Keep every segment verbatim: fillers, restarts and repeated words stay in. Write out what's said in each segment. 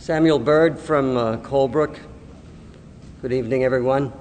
Samuel Bird from uh, Colebrook. Good evening, everyone.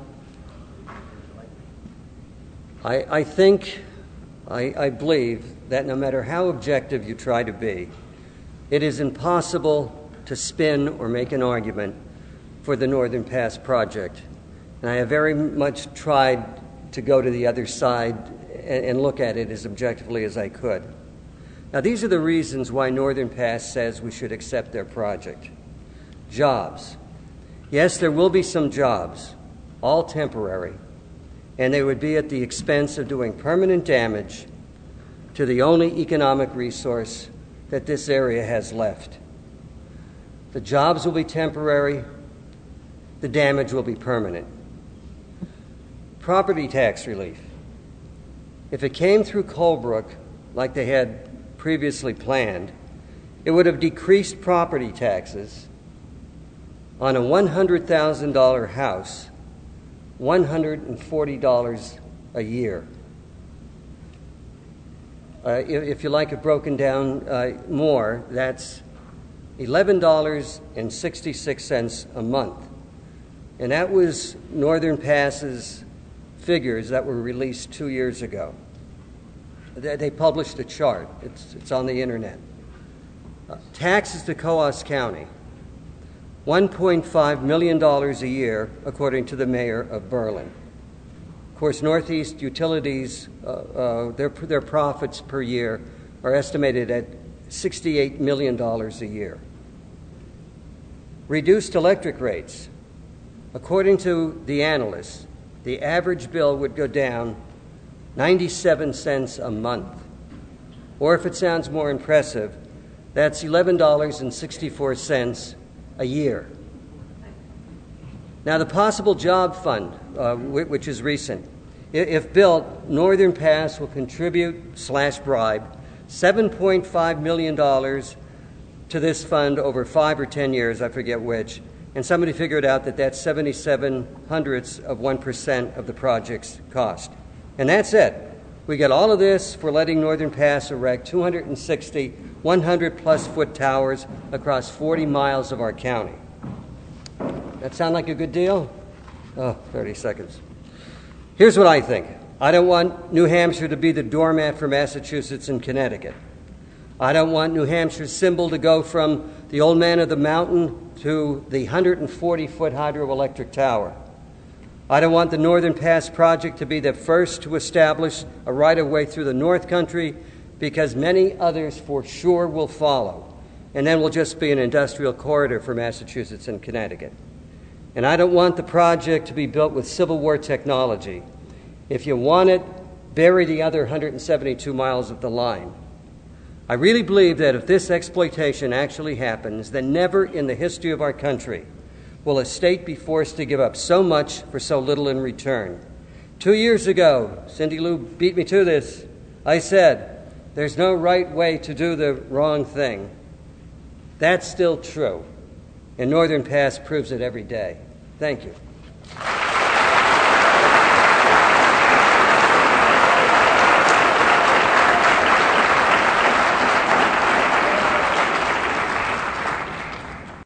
I, I think, I, I believe that no matter how objective you try to be, it is impossible to spin or make an argument for the Northern Pass project. And I have very much tried to go to the other side and, and look at it as objectively as I could. Now, these are the reasons why Northern Pass says we should accept their project. Jobs. Yes, there will be some jobs, all temporary, and they would be at the expense of doing permanent damage to the only economic resource that this area has left. The jobs will be temporary, the damage will be permanent. Property tax relief. If it came through Colebrook like they had previously planned, it would have decreased property taxes on a one hundred thousand dollars house, one hundred forty dollars a year. Uh, if, if you like it broken down uh, more, that's eleven dollars and sixty-six cents a month. And that was Northern Pass's figures that were released two years ago. They, they published a chart. It's, it's on the internet. Uh, taxes to Coos County, one point five million dollars a year, according to the mayor of Berlin. Of course, Northeast Utilities, uh, uh, their, their profits per year are estimated at sixty-eight million dollars a year. Reduced electric rates. According to the analysts, the average bill would go down ninety-seven cents a month. Or if it sounds more impressive, that's eleven dollars and sixty-four cents a year. Now, the possible job fund, uh, which is recent, if built, Northern Pass will contribute slash bribe seven point five million dollars to this fund over five or ten years, I forget which, and somebody figured out that that's seventy-seven hundredths of one percent of the project's cost. And that's it. We get all of this for letting Northern Pass erect two hundred sixty one hundred plus foot towers across forty miles of our county. That sound like a good deal? Oh, thirty seconds. Here's what I think. I don't want New Hampshire to be the doormat for Massachusetts and Connecticut. I don't want New Hampshire's symbol to go from the old man of the mountain to the one hundred forty foot hydroelectric tower. I don't want the Northern Pass project to be the first to establish a right-of-way through the North Country, because many others for sure will follow, and then we'll just be an industrial corridor for Massachusetts and Connecticut. And I don't want the project to be built with Civil War technology. If you want it, bury the other one hundred seventy-two miles of the line. I really believe that if this exploitation actually happens, then never in the history of our country will a state be forced to give up so much for so little in return. Two years ago, Cindy Lou beat me to this. I said, there's no right way to do the wrong thing. That's still true, and Northern Pass proves it every day. Thank you.